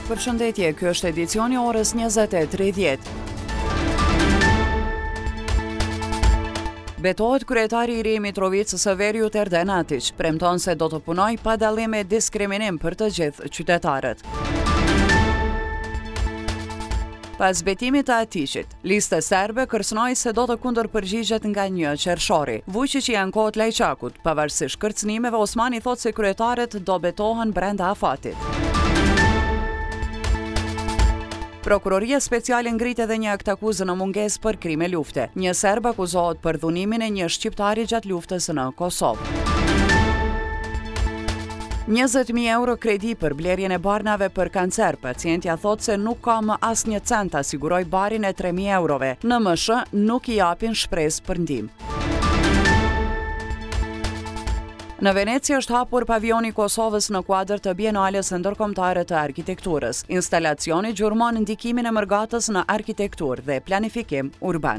Përshëndetje, ky është edicioni orës 20:30. Betohet kryetari i ri i Mitrovicës së Veriut Erden Atić, premton se do të punojë pa dallim e diskriminim për të gjithë qytetarët. Pas betimit të Atićit, lista serbe kërcënoi se do të kundërpërgjigjet nga 1 qershori. Vučići ankohet Lajçakut, pavarësisht kërcënimeve, Osmani thotë se kryetarët do betohen brenda afatit. Prokuroria speciale ngrit edhe një akt akuzë në mungesë për krime lufte. Një serb akuzohet për dhunimin e një shqiptari gjatë luftës në Kosovë. 20.000 euro kredi për blerjen e barnave për kancer. Pacientja thotë se nuk ka më asnjë cent ta siguroj barin e 3.000 eurove. NMSH nuk i japin shpresë për ndihmë. Në Veneci është hapur pavioni i Kosovës në kuadër të Bienales Ndërkombëtare të Arkitekturës. Instalacioni gjurmon ndikimin e Mërgatës në arkitekturë dhe planifikim urban.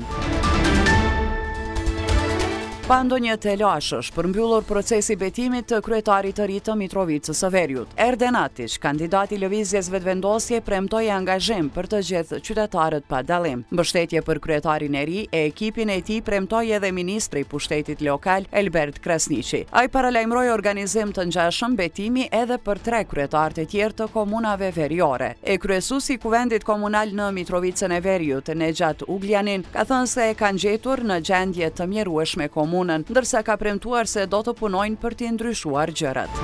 Pa ndonjë telaşësh, përmbyllur procesi betimit të kryetarit të ri të Mitrovicës së Veriut. Erden Atić, kandidati i lëvizjes vetëvendosje, premtoi angazhim për të gjithë qytetarët pa dallim. Mbështetje për kryetarin e ri e ekipin e tij premtoi edhe ministri i pushtetit lokal Elbert Krasniqi. Ai paralajmëroi organizim të ngjashëm betimi edhe për 3 kryetarë të tjerë të komunave veriore. Kryesuesi i Kuvendit Komunal në Mitrovicën e Veriut, Nejat Ugljanin, ka thënë se e kanë gjetur në gjendje të mjerueshme komunën, ndërsa ka premtuar se do të punojnë për t'i ndryshuar gjërat.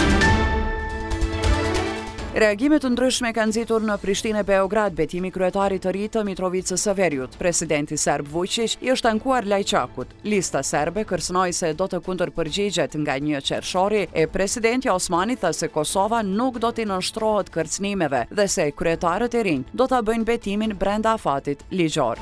Reagime të ndryshme kanë nxitur në Prishtinë e Beograd betimi kryetarit të ri të Mitrovicës së Veriut. Presidenti serb Vučić i është ankuar Lajçakut. Lista serbe kërcënoi se do të kundërpërgjigjet nga 1 qershori e presidenti Osmani tha se Kosova nuk do t'i nënshtrohet kërcënimeve dhe se kryetarët e rinj do ta bëjnë betimin brenda afatit ligjor.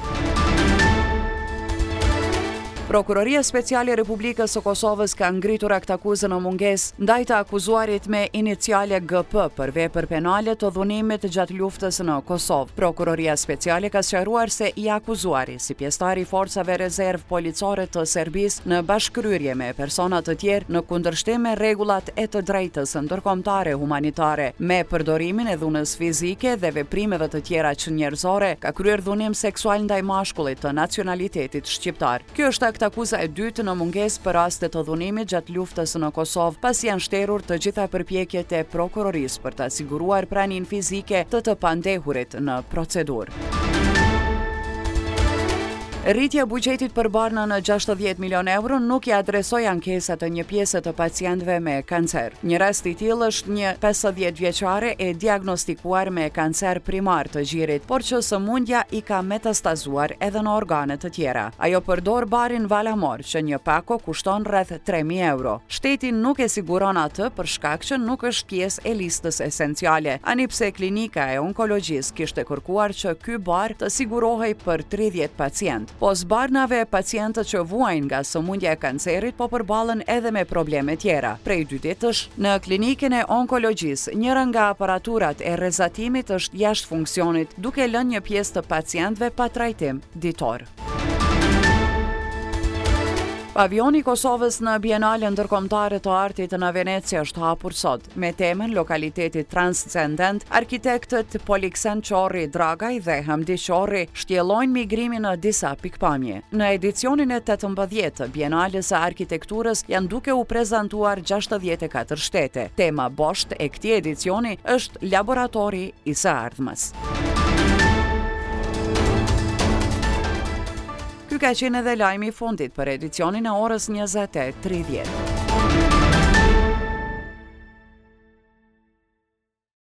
Prokuroria Speciale e Republikës së Kosovës ka ngritur akt akuzë në mungesë ndaj të akuzuarit me iniciale GP për vepër penale të dhunimit gjatë luftës në Kosovë. Prokuroria Speciale ka sqaruar se i akuzuari, si pjesëtar i forcave rezerv policore të Serbisë në bashkëkryrje me persona të tjerë në kundërshtim me rregullat e të drejtës ndërkombëtare humanitare, me përdorimin e dhunës fizike dhe veprimeve të tjera njerëzore, ka kryer dhunim seksual ndaj mashkullit të nacionalitetit shqiptar. Ky është akuza e dytë në mungesë për raste të dhunimit gjatë luftës në Kosovë, pasi janë shterur të gjitha përpjekjet e prokurorisë për të siguruar praninë fizike të pandehurit në procedurë. Rritja e buxhetit për barna në 60 milion euro nuk i adresoi ankesat të një pjese të pacientëve me kancer. Një rast i tillë është një 50 vjeçare e diagnostikuar me kancer primar të gjirit, por që sëmundja i ka metastazuar edhe në organe të tjera. Ajo përdor barin Valamor, që një pako kushton rreth 3.000 euro. Shteti nuk e siguron atë për shkak që nuk është pjesë e listës esenciale, ani pse klinika e onkologjisë kishte kërkuar që ky bar të sigurohej për 30 pacientë. Pos barnave, pacientët që vuajnë nga sëmundja e kancerit po përballen edhe me probleme tjera. Prej 2 ditësh, në klinikën e onkologjisë, njëra nga aparaturat e rrezatimit është jashtë funksionit, duke lënë një pjesë të pacientëve pa trajtim ditor. Pavioni i Kosovës në Bienale Ndërkombëtare të Artit në Veneci është hapur sot, me temën Lokaliteti Transcendent. Arkitektët Poliksen Qorri Dragaj dhe Hamdi Qorri shtjellojnë migrimin në disa pikpamje. Në edicionin e 18 të Bienales së Arkitekturës janë duke u prezantuar 64 shtete. Tema boshtë e këtij edicioni është Laboratori i së ardhmës. Ky ka qenë edhe lajmi i fundit për edicionin e orës 20:30.